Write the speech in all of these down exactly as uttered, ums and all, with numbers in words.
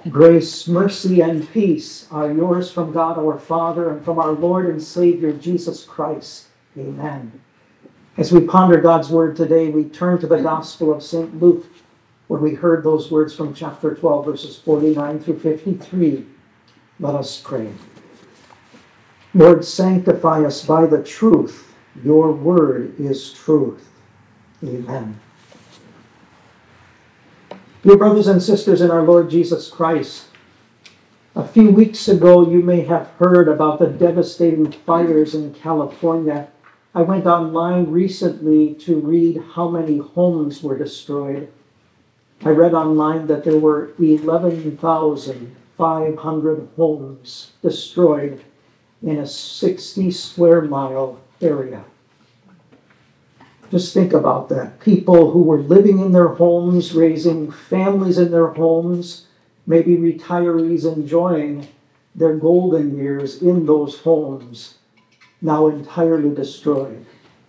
Grace, mercy, and peace are yours from God our Father and from our Lord and Savior Jesus Christ. Amen. As we ponder God's Word today, we turn to the Gospel of Saint Luke, where we heard those words from chapter twelve, verses forty-nine through fifty-three. Let us pray. Lord, sanctify us by the truth. Your Word is truth. Amen. Dear brothers and sisters in our Lord Jesus Christ, a few weeks ago you may have heard about the devastating fires in California. I went online recently to read how many homes were destroyed. I read online that there were eleven thousand five hundred homes destroyed in a sixty square mile area. Just think about that. People who were living in their homes, raising families in their homes, maybe retirees enjoying their golden years in those homes, now entirely destroyed.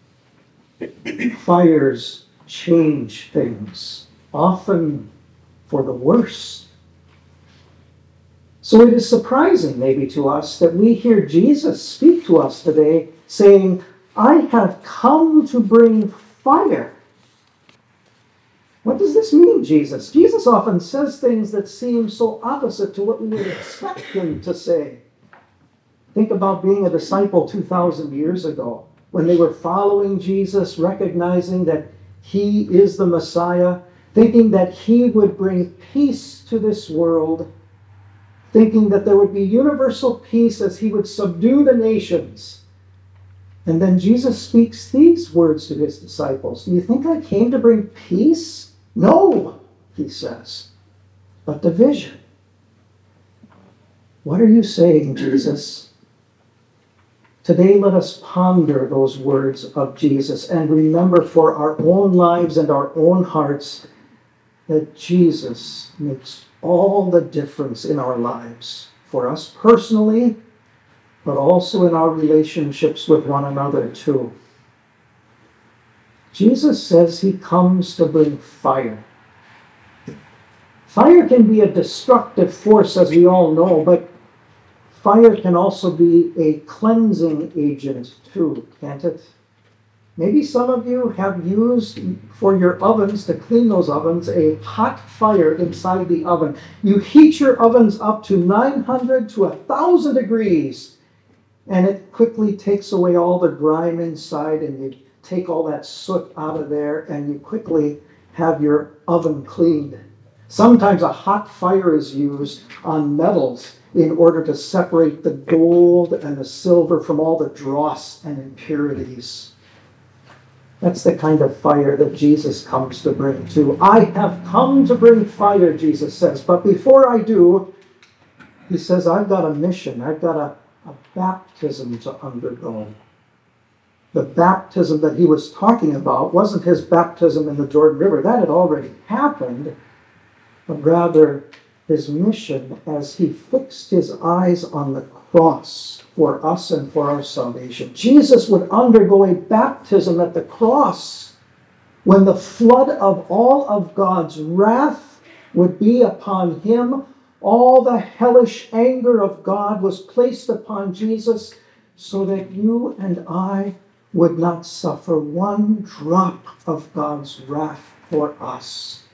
Fires change things, often for the worse. So it is surprising maybe to us that we hear Jesus speak to us today saying, I have come to bring fire. What does this mean, Jesus? Jesus often says things that seem so opposite to what we would expect him to say. Think about being a disciple two thousand years ago, when they were following Jesus, recognizing that he is the Messiah, thinking that he would bring peace to this world, thinking that there would be universal peace as he would subdue the nations. And then Jesus speaks these words to his disciples. Do you think I came to bring peace? No, he says, but division. What are you saying, Jesus? Today, let us ponder those words of Jesus and remember for our own lives and our own hearts that Jesus makes all the difference in our lives, for us personally, but also in our relationships with one another too. Jesus says he comes to bring fire. Fire can be a destructive force, as we all know, but fire can also be a cleansing agent too, can't it? Maybe some of you have used for your ovens, to clean those ovens, a hot fire inside the oven. You heat your ovens up to nine hundred to one thousand degrees, and it quickly takes away all the grime inside, and you take all that soot out of there, and you quickly have your oven cleaned. Sometimes a hot fire is used on metals in order to separate the gold and the silver from all the dross and impurities. That's the kind of fire that Jesus comes to bring too. I have come to bring fire, Jesus says, but before I do, he says, I've got a mission. I've got a a baptism to undergo. The baptism that he was talking about wasn't his baptism in the Jordan River. That had already happened, but rather his mission as he fixed his eyes on the cross for us and for our salvation. Jesus would undergo a baptism at the cross when the flood of all of God's wrath would be upon him. All the hellish anger of God was placed upon Jesus so that you and I would not suffer one drop of God's wrath for us.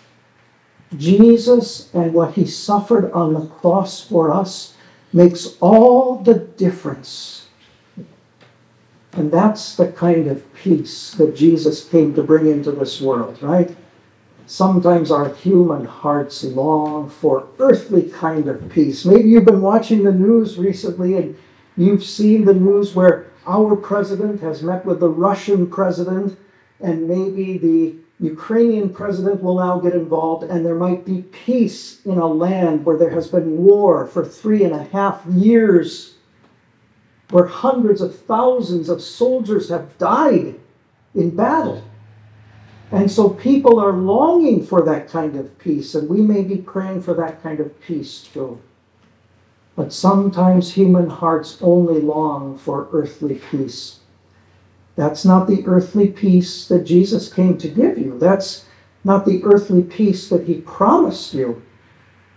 Jesus and what he suffered on the cross for us makes all the difference. And that's the kind of peace that Jesus came to bring into this world, right? Sometimes our human hearts long for earthly kind of peace. Maybe you've been watching the news recently and you've seen the news where our president has met with the Russian president, and maybe the Ukrainian president will now get involved, and there might be peace in a land where there has been war for three and a half years, where hundreds of thousands of soldiers have died in battle. And so people are longing for that kind of peace, and we may be praying for that kind of peace too. But sometimes human hearts only long for earthly peace. That's not the earthly peace that Jesus came to give you. That's not the earthly peace that he promised you.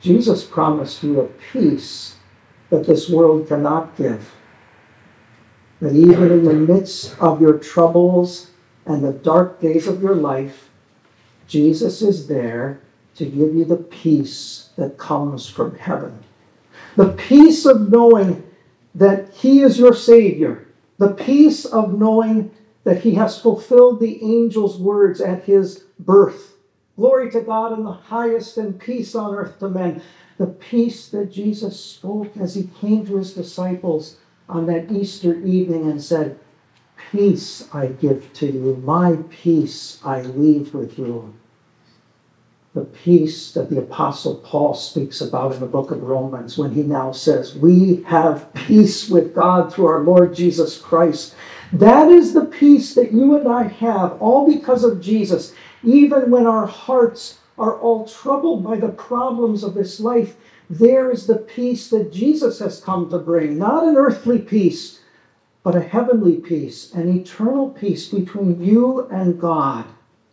Jesus promised you a peace that this world cannot give. That even in the midst of your troubles and the dark days of your life, Jesus is there to give you the peace that comes from heaven. The peace of knowing that He is your Savior. The peace of knowing that He has fulfilled the angel's words at His birth. Glory to God in the highest and peace on earth to men. The peace that Jesus spoke as He came to His disciples on that Easter evening and said, "Peace I give to you, my peace I leave with you." The peace that the Apostle Paul speaks about in the book of Romans when he now says, "We have peace with God through our Lord Jesus Christ." That is the peace that you and I have, all because of Jesus. Even when our hearts are all troubled by the problems of this life, there is the peace that Jesus has come to bring. Not an earthly peace, but a heavenly peace, an eternal peace between you and God.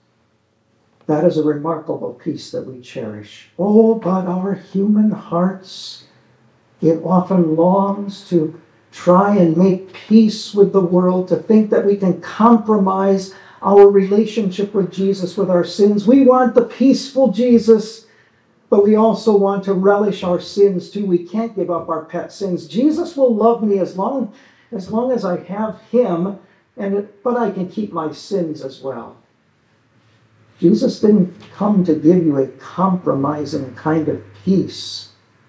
That is a remarkable peace that we cherish. Oh, but our human hearts, it often longs to try and make peace with the world, to think that we can compromise our relationship with Jesus with our sins. We want the peaceful Jesus, but we also want to relish our sins too. We can't give up our pet sins. Jesus will love me as long as, long as I have Him, and it, but I can keep my sins as well. Jesus didn't come to give you a compromising kind of peace.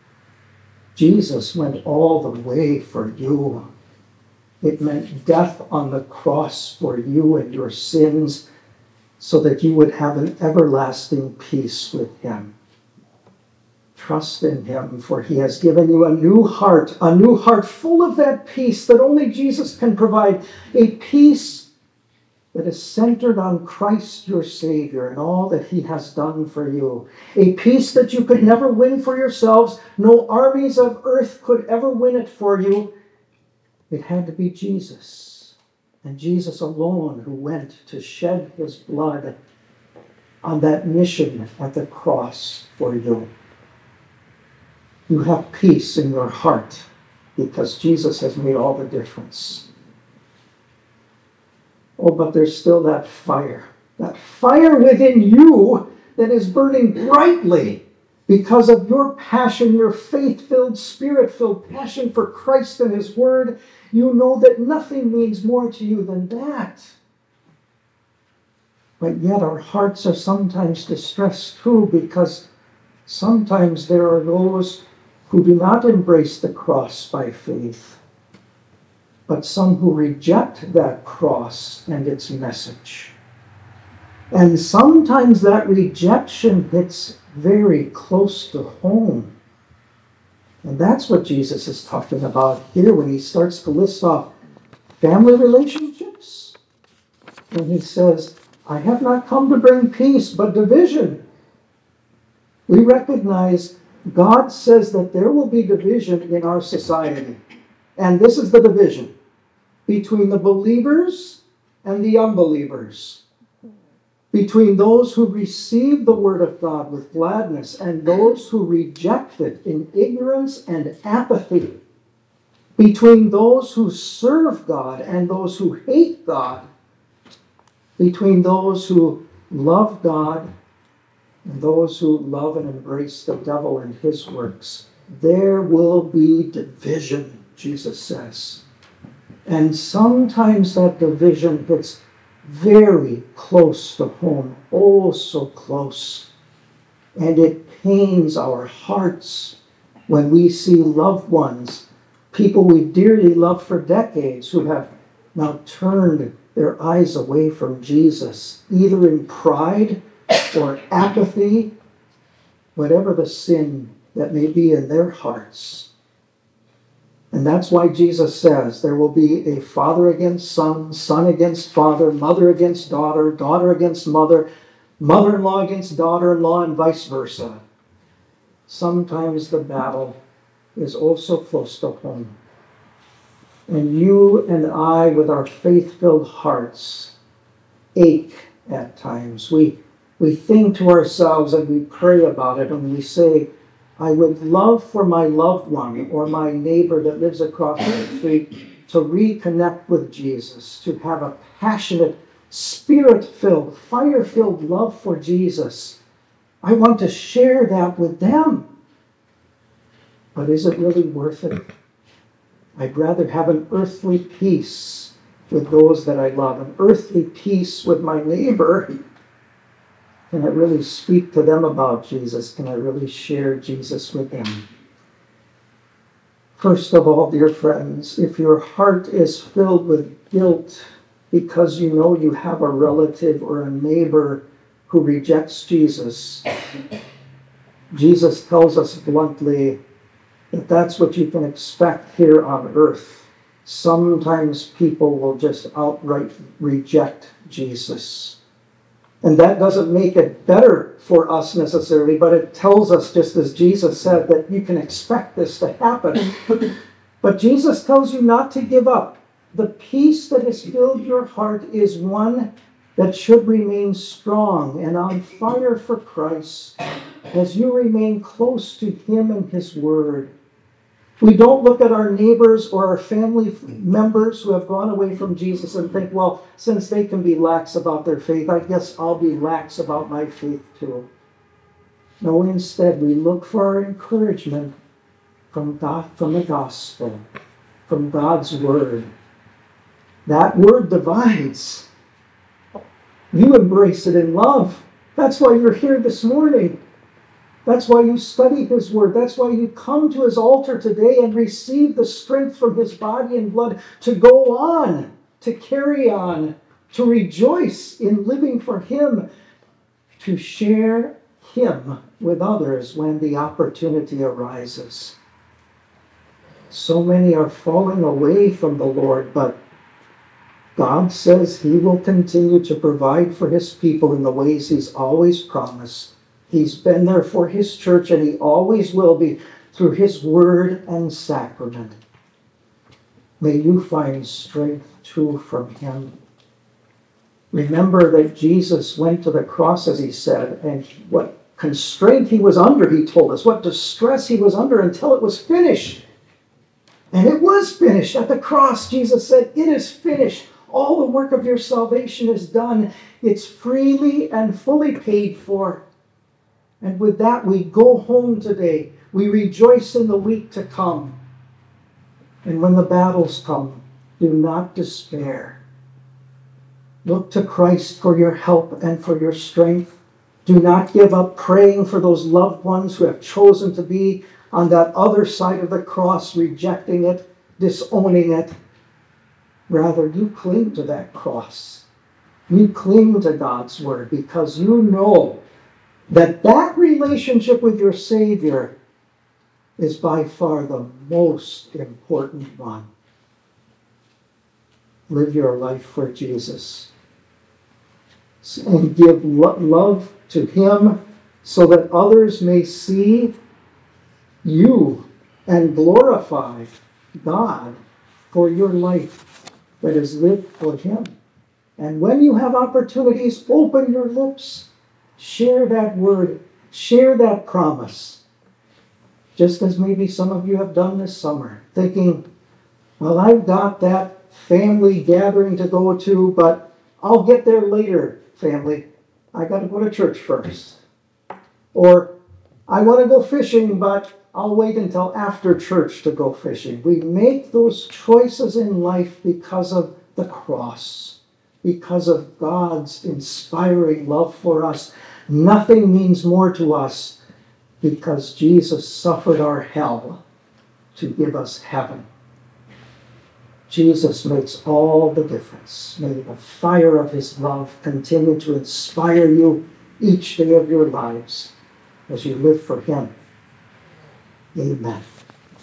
Jesus went all the way for you. It meant death on the cross for you and your sins so that you would have an everlasting peace with Him. Trust in Him, for He has given you a new heart, a new heart full of that peace that only Jesus can provide, a peace that is centered on Christ your Savior and all that He has done for you. A peace that you could never win for yourselves. No armies of earth could ever win it for you. It had to be Jesus, and Jesus alone, who went to shed His blood on that mission at the cross for you. You have peace in your heart because Jesus has made all the difference. Oh, but there's still that fire, that fire within you that is burning brightly because of your passion, your faith-filled, spirit-filled passion for Christ and His Word. You know that nothing means more to you than that. But yet our hearts are sometimes distressed too, because sometimes there are those who do not embrace the cross by faith, but some who reject that cross and its message. And sometimes that rejection hits very close to home. And that's what Jesus is talking about here when He starts to list off family relationships. When He says, "I have not come to bring peace, but division." We recognize God says that there will be division in our society. And this is the division between the believers and the unbelievers, between those who receive the Word of God with gladness and those who reject it in ignorance and apathy, between those who serve God and those who hate God, between those who love God and those who love and embrace the devil and his works. There will be division, Jesus says. And sometimes that division hits very close to home, oh so close. And it pains our hearts when we see loved ones, people we dearly loved for decades, who have now turned their eyes away from Jesus, either in pride or apathy, whatever the sin that may be in their hearts. And that's why Jesus says there will be a father against son, son against father, mother against daughter, daughter against mother, mother-in-law against daughter-in-law, and vice versa. Sometimes the battle is also close to home. And you and I, with our faith-filled hearts, ache at times. We, we think to ourselves and we pray about it and we say, I would love for my loved one or my neighbor that lives across the street to reconnect with Jesus, to have a passionate, spirit-filled, fire-filled love for Jesus. I want to share that with them. But is it really worth it? I'd rather have an earthly peace with those that I love, an earthly peace with my neighbor. Can I really speak to them about Jesus? Can I really share Jesus with them? First of all, dear friends, if your heart is filled with guilt because you know you have a relative or a neighbor who rejects Jesus, Jesus tells us bluntly that that's what you can expect here on earth. Sometimes people will just outright reject Jesus. And that doesn't make it better for us necessarily, but it tells us, just as Jesus said, that you can expect this to happen. But Jesus tells you not to give up. The peace that has filled your heart is one that should remain strong and on fire for Christ as you remain close to Him and His Word. We don't look at our neighbors or our family members who have gone away from Jesus and think, well, since they can be lax about their faith, I guess I'll be lax about my faith too. No, instead, we look for our encouragement from God, from the gospel, from God's Word. That Word divides. You embrace it in love. That's why you're here this morning. That's why you study His Word. That's why you come to His altar today and receive the strength from His body and blood to go on, to carry on, to rejoice in living for Him, to share Him with others when the opportunity arises. So many are falling away from the Lord, but God says He will continue to provide for His people in the ways He's always promised. He's been there for His church, and He always will be through His Word and sacrament. May you find strength too from Him. Remember that Jesus went to the cross, as He said, and what constraint He was under, He told us, what distress He was under until it was finished. And it was finished. At the cross, Jesus said, "It is finished. All the work of your salvation is done. It's freely and fully paid for." And with that, we go home today. We rejoice in the week to come. And when the battles come, do not despair. Look to Christ for your help and for your strength. Do not give up praying for those loved ones who have chosen to be on that other side of the cross, rejecting it, disowning it. Rather, you cling to that cross. You cling to God's Word because you know that that relationship with your Savior is by far the most important one. Live your life for Jesus and give lo- love to Him so that others may see you and glorify God for your life that is lived for Him. And when you have opportunities, open your lips. Share that word. Share that promise. Just as maybe some of you have done this summer, thinking, well, I've got that family gathering to go to, but I'll get there later, family. I got to go to church first. Or I want to go fishing, but I'll wait until after church to go fishing. We make those choices in life because of the cross, because of God's inspiring love for us. Nothing means more to us because Jesus suffered our hell to give us heaven. Jesus makes all the difference. May the fire of His love continue to inspire you each day of your lives as you live for Him. Amen.